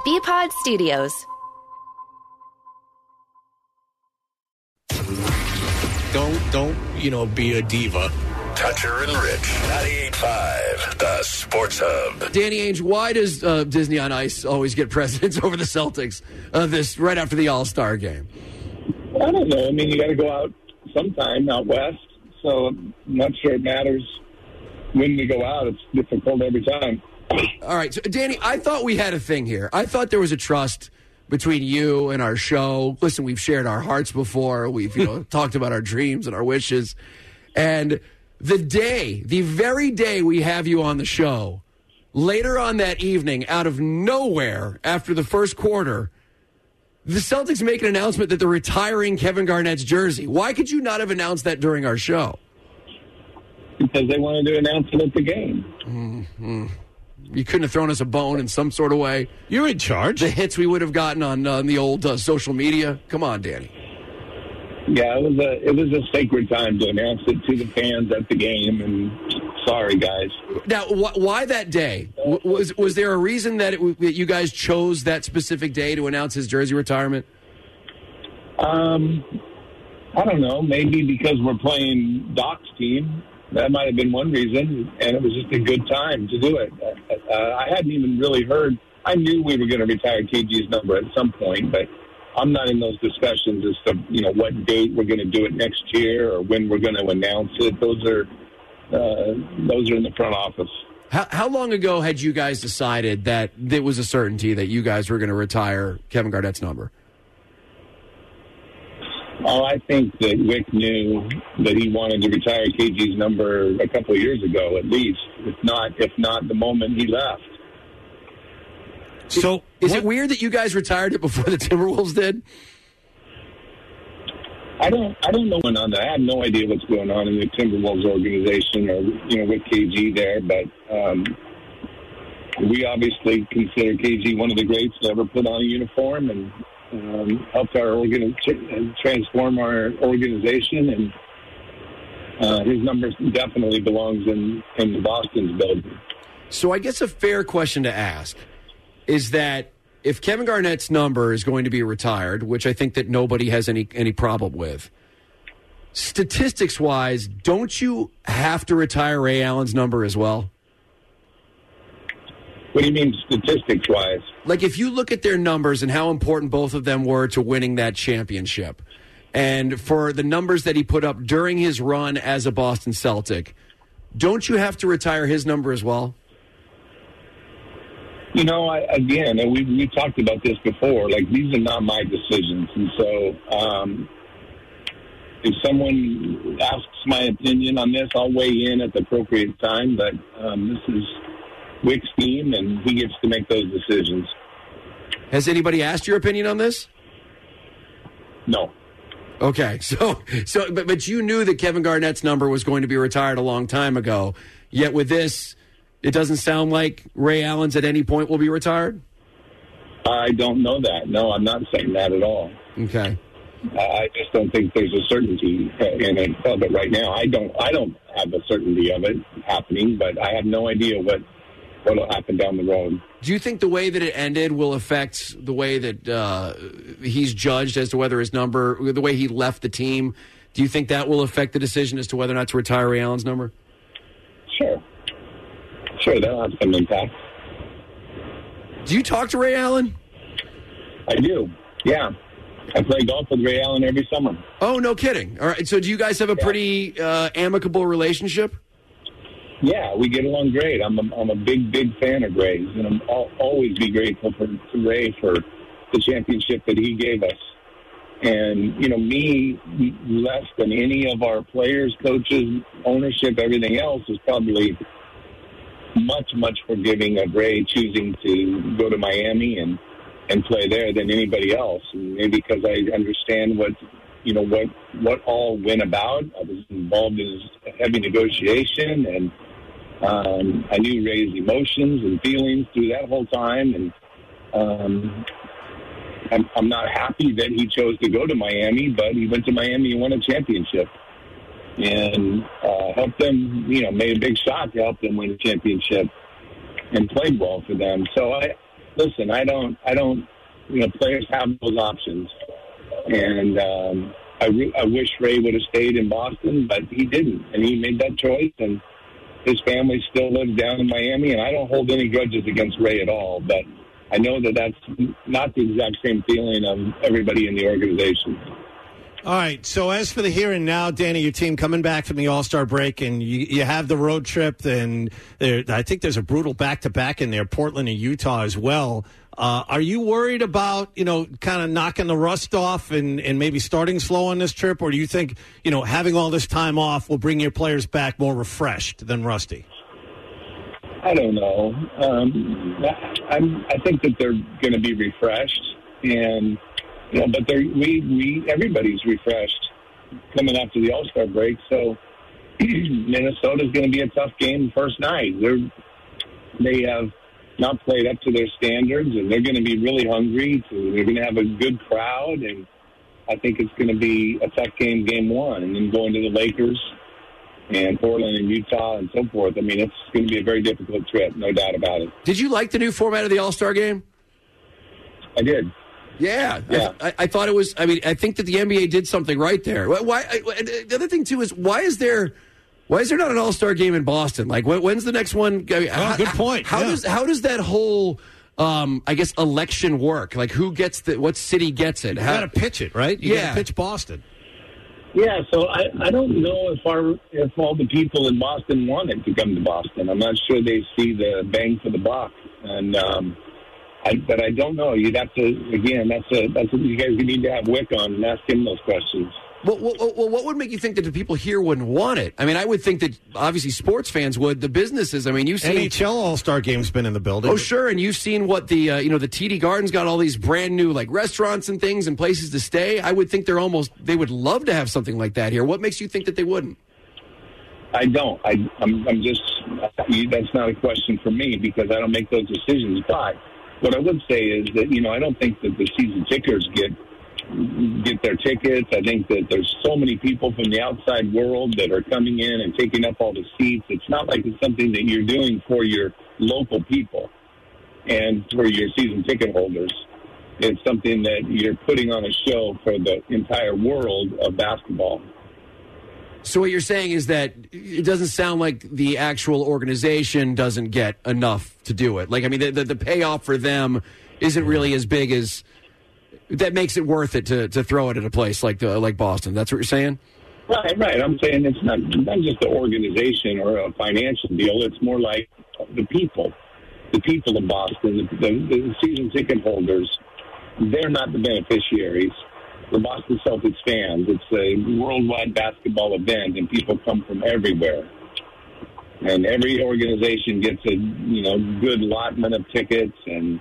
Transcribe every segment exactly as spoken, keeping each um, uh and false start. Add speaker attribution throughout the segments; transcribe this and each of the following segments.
Speaker 1: B-Pod Studios.
Speaker 2: Don't, don't, you know, be a diva.
Speaker 3: Toucher and Rich, ninety-eight point five, the Sports Hub.
Speaker 4: Danny Ainge, why does uh, Disney on Ice always get precedence over the Celtics uh, this right after the All-Star game?
Speaker 5: I don't know. I mean, you got to go out sometime out west, so I'm not sure it matters when we go out. It's difficult every time.
Speaker 4: All right, so Danny, I thought we had a thing here. I thought there was a trust between you and our show. Listen, we've shared our hearts before. We've, you know, talked about our dreams and our wishes. And the day, the very day we have you on the show, later on that evening, out of nowhere, after the first quarter, the Celtics make an announcement that they're retiring Kevin Garnett's jersey. Why could you not have announced that during our show?
Speaker 5: Because they wanted to announce it at the game.
Speaker 4: Mm-hmm. You couldn't have thrown us a bone in some sort of way.
Speaker 2: You're in charge.
Speaker 4: The hits we would have gotten on, uh, on the old uh, social media. Come on, Danny.
Speaker 5: Yeah, it was a it was a sacred time to announce it to the fans at the game, and sorry, guys.
Speaker 4: Now, wh- why that day? W- was was there a reason that, it w- that you guys chose that specific day to announce his jersey retirement?
Speaker 5: Um, I don't know. Maybe because we're playing Doc's team. That might have been one reason, and it was just a good time to do it. Uh, I hadn't even really heard. I knew we were going to retire K G's number at some point, but I'm not in those discussions as to, you know, what date we're going to do it next year or when we're going to announce it. Those are uh, those are in the front office.
Speaker 4: How, how long ago had you guys decided that it was a certainty that you guys were going to retire Kevin Garnett's number?
Speaker 5: Oh, I think that Wick knew that he wanted to retire K G's number a couple of years ago, at least, if not if not the moment he left.
Speaker 2: So
Speaker 4: is
Speaker 2: what,
Speaker 4: it weird that you guys retired it before the Timberwolves did?
Speaker 5: I don't. I don't know what's on there. I have no idea what's going on in the Timberwolves organization, or you know, with K G there. But um, we obviously consider K G one of the greats to ever put on a uniform and um, helped our organ transform our organization. And uh, his number definitely belongs in in the Boston's building.
Speaker 4: So I guess a fair question to ask is that if Kevin Garnett's number is going to be retired, which I think that nobody has any any problem with, statistics-wise, don't you have to retire Ray Allen's number as well?
Speaker 5: What do you mean statistics-wise?
Speaker 4: Like if you look at their numbers and how important both of them were to winning that championship, and for the numbers that he put up during his run as a Boston Celtic, don't you have to retire his number as well?
Speaker 5: You know, I, again, and we we talked about this before. Like, these are not my decisions, and so um, if someone asks my opinion on this, I'll weigh in at the appropriate time. But um, this is Wick's team, and he gets to make those decisions.
Speaker 4: Has anybody asked your opinion on this?
Speaker 5: No.
Speaker 4: Okay, so so but but you knew that Kevin Garnett's number was going to be retired a long time ago. Yet with this, it doesn't sound like Ray Allen's at any point will be retired?
Speaker 5: I don't know that. No, I'm not saying that at all.
Speaker 4: Okay.
Speaker 5: I just don't think there's a certainty in it of it right now. I don't I don't have a certainty of it happening, but I have no idea what what will happen down the road.
Speaker 4: Do you think the way that it ended will affect the way that uh, he's judged as to whether his number, the way he left the team, do you think that will affect the decision as to whether or not to retire Ray Allen's number?
Speaker 5: Sure. Sure, that'll have some impact.
Speaker 4: Do you talk to Ray Allen?
Speaker 5: I do, yeah. I play golf with Ray Allen every summer.
Speaker 4: Oh, no kidding. All right, so do you guys have a
Speaker 5: yeah.
Speaker 4: pretty uh, amicable relationship?
Speaker 5: Yeah, we get along great. I'm a, I'm a big, big fan of Ray's, and I'm, I'll always be grateful for, to Ray for the championship that he gave us. And, you know, me, less than any of our players, coaches, ownership, everything else, is probably much, much forgiving of Ray choosing to go to Miami and, and play there than anybody else. And maybe because I understand what, you know, what, what all went about. I was involved in his heavy negotiation, and um, I knew Ray's emotions and feelings through that whole time. And um, I'm, I'm not happy that he chose to go to Miami, but he went to Miami and won a championship. And uh, helped them, you know, made a big shot to help them win a championship and played well for them. So I, listen, I don't, I don't, you know, players have those options. And um, I, re- I wish Ray would have stayed in Boston, but he didn't. And he made that choice, and his family still lives down in Miami. And I don't hold any grudges against Ray at all, but I know that that's not the exact same feeling of everybody in the organization.
Speaker 1: All right, so as for the here and now, Danny, your team coming back from the All-Star break, and you, you have the road trip, and there, I think there's a brutal back-to-back in there, Portland and Utah as well. Uh, are you worried about, you know, kind of knocking the rust off and, and maybe starting slow on this trip, or do you think, you know, having all this time off will bring your players back more refreshed than rusty?
Speaker 5: I don't know. Um, I'm, I think that they're going to be refreshed, and you know, but they're, we, we, everybody's refreshed coming after the All-Star break. So Minnesota's going to be a tough game the first night. They're, they have not played up to their standards, and they're going to be really hungry. So they're going to have a good crowd, and I think it's going to be a tough game, game one, and then going to the Lakers and Portland and Utah and so forth. I mean, it's going to be a very difficult trip, no doubt about it.
Speaker 4: Did you like the new format of the All-Star game?
Speaker 5: I did.
Speaker 4: Yeah,
Speaker 5: yeah.
Speaker 4: I, I thought it was. I mean, I think that the N B A did something right there. Why? I, the other thing too is why is there, why is there not an All-Star game in Boston? Like, when's the next one? I mean,
Speaker 1: oh,
Speaker 4: how,
Speaker 1: good point.
Speaker 4: How
Speaker 1: yeah.
Speaker 4: does how does that whole, um, I guess, election work? Like, who gets the what city gets it?
Speaker 1: You
Speaker 4: how,
Speaker 1: got to pitch it, right? You
Speaker 4: yeah,
Speaker 1: got to pitch Boston.
Speaker 5: Yeah, so I, I don't know if our if all the people in Boston want it to come to Boston. I'm not sure they see the bang for the buck, and. Um, I, but I don't know. You'd have to, again, that's a, that's what you guys need to have Wick on and ask him those questions.
Speaker 4: Well, well, well, what would make you think that the people here wouldn't want it? I mean, I would think that obviously sports fans would. The businesses, I mean, you've seen
Speaker 1: N H L All-Star Game's been in the building.
Speaker 4: Oh, sure, and you've seen what the uh, you know the T D Garden's got all these brand new like restaurants and things and places to stay. I would think they're almost they would love to have something like that here. What makes you think that they wouldn't?
Speaker 5: I don't. I, I'm, I'm just that's not a question for me because I don't make those decisions. But what I would say is that, you know, I don't think that the season tickers get get their tickets. I think that there's so many people from the outside world that are coming in and taking up all the seats. It's not like it's something that you're doing for your local people and for your season ticket holders. It's something that you're putting on a show for the entire world of basketball.
Speaker 4: So what you're saying is that it doesn't sound like the actual organization doesn't get enough to do it. Like, I mean, the, the, the payoff for them isn't really as big as that makes it worth it to, to throw it at a place like the, like Boston. That's what you're saying?
Speaker 5: Right, right. I'm saying it's not not just the organization or a financial deal. It's more like the people, the people of Boston, the, the, the season ticket holders. They're not the beneficiaries. The Boston Celtics fans. It's a worldwide basketball event, and people come from everywhere. And every organization gets a you know good allotment of tickets, and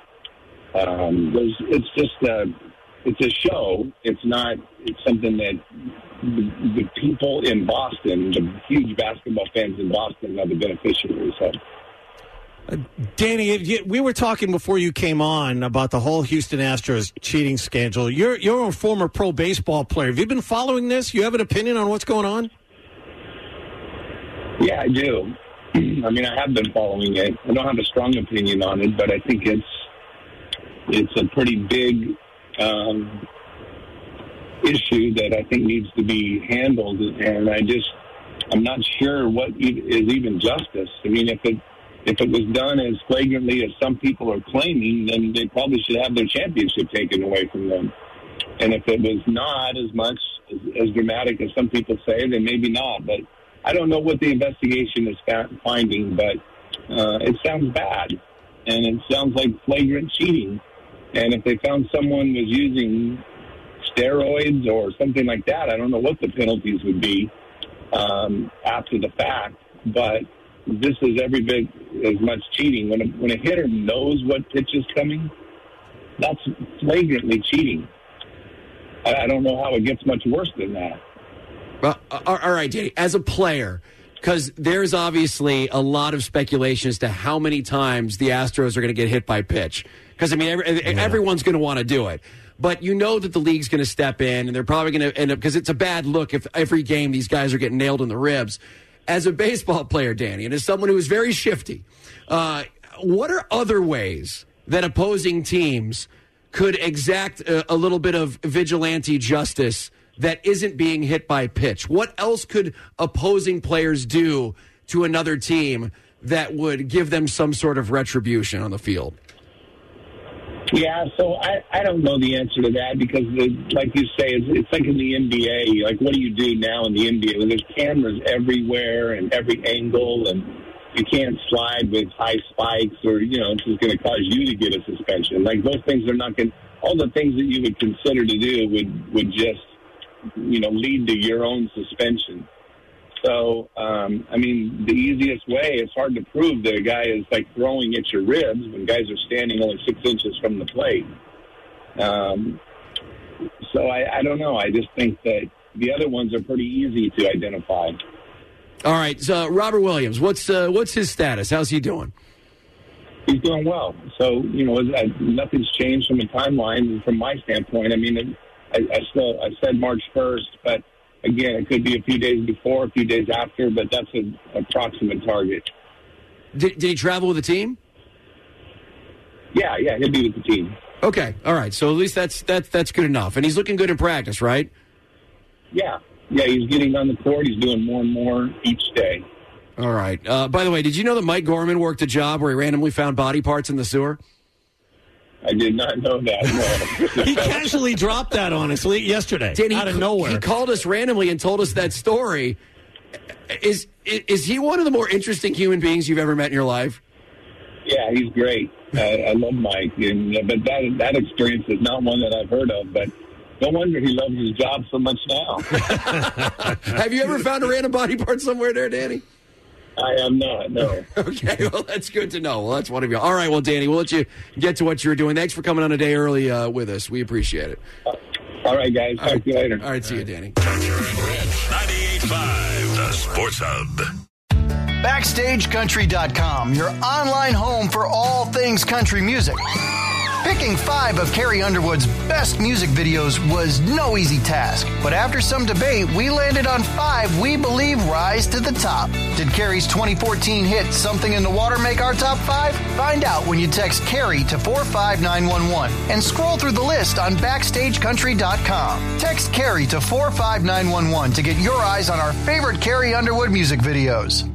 Speaker 5: um, there's, it's just a it's a show. It's not it's something that the, the people in Boston, the huge basketball fans in Boston, are the beneficiaries of.
Speaker 1: Uh, Danny, we were talking before you came on about the whole Houston Astros cheating scandal. You're you're a former pro baseball player. Have you been following this? You have an opinion on what's going on?
Speaker 5: Yeah, I do. I mean, I have been following it. I don't have a strong opinion on it, but I think it's it's a pretty big um, issue that I think needs to be handled. And I just I'm not sure what is even justice. I mean, if it If it was done as flagrantly as some people are claiming, then they probably should have their championship taken away from them. And if it was not as much as, as dramatic as some people say, then maybe not. But I don't know what the investigation is finding, but uh, it sounds bad. And it sounds like flagrant cheating. And if they found someone was using steroids or something like that, I don't know what the penalties would be um, after the fact. But this is every bit as much cheating. When a, when a hitter knows what pitch is coming, that's flagrantly cheating. I, I don't know how it gets much worse than that.
Speaker 4: Well, all right, Danny, as a player, because there's obviously a lot of speculation as to how many times the Astros are going to get hit by pitch. Because, I mean, every, yeah. everyone's going to want to do it. But you know that the league's going to step in, and they're probably going to end up, because it's a bad look if every game these guys are getting nailed in the ribs. As a baseball player, Danny, and as someone who is very shifty, uh, what are other ways that opposing teams could exact a, a little bit of vigilante justice that isn't being hit by pitch? What else could opposing players do to another team that would give them some sort of retribution on the field?
Speaker 5: Yeah, so I, I don't know the answer to that because, the, like you say, it's, it's like in the N B A. Like, what do you do now in the N B A? Well, there's cameras everywhere and every angle, and you can't slide with high spikes or, you know, it's just going to cause you to get a suspension. Like, those things are not going to – all the things that you would consider to do would, would just, you know, lead to your own suspension. So, um, I mean, the easiest way, it's hard to prove that a guy is, like, throwing at your ribs when guys are standing only six inches from the plate. Um, so I, I don't know. I just think that the other ones are pretty easy to identify.
Speaker 4: All right. So, Robert Williams, what's uh, what's his status? How's he doing?
Speaker 5: He's doing well. So, you know, nothing's changed from the timeline from my standpoint. I mean, I, I still I said March first, but again, it could be a few days before, a few days after, but that's an approximate target.
Speaker 4: Did, did he travel with the team?
Speaker 5: Yeah, yeah, he'll be with the team.
Speaker 4: Okay, all right. So at least that's that's that's good enough, and he's looking good in practice, right?
Speaker 5: Yeah, yeah, he's getting on the court. He's doing more and more each day.
Speaker 4: All right. Uh, by the way, did you know that Mike Gorman worked a job where he randomly found body parts in the sewer?
Speaker 5: I did not know that. No.
Speaker 1: He casually dropped that on us yesterday,
Speaker 4: Did he,
Speaker 1: out of nowhere.
Speaker 4: He called us randomly and told us that story. Is is he one of the more interesting human beings you've ever met in your life?
Speaker 5: Yeah, he's great. Uh, I love Mike, and uh, but that that experience is not one that I've heard of. But no wonder he loves his job so much now.
Speaker 4: Have you ever found a random body part somewhere there, Danny?
Speaker 5: I am not, no.
Speaker 4: Okay, well, that's good to know. Well, that's one of you. All right, well, Danny, we'll let you get to what you're doing. Thanks for coming on a day early uh, with us. We appreciate it.
Speaker 5: Uh, all right, guys. Talk
Speaker 4: all right.
Speaker 5: to you later.
Speaker 4: All right, see you, Danny.
Speaker 3: ninety-eight point five, the Sports Hub.
Speaker 6: Backstage Country dot com, your online home for all things country music. Picking five of Carrie Underwood's best music videos was no easy task, but after some debate, we landed on five we believe rise to the top. Did Carrie's twenty fourteen hit Something in the Water make our top five? Find out when you text Carrie to four five nine one one and scroll through the list on Backstage Country dot com. Text Carrie to four five nine one one to get your eyes on our favorite Carrie Underwood music videos.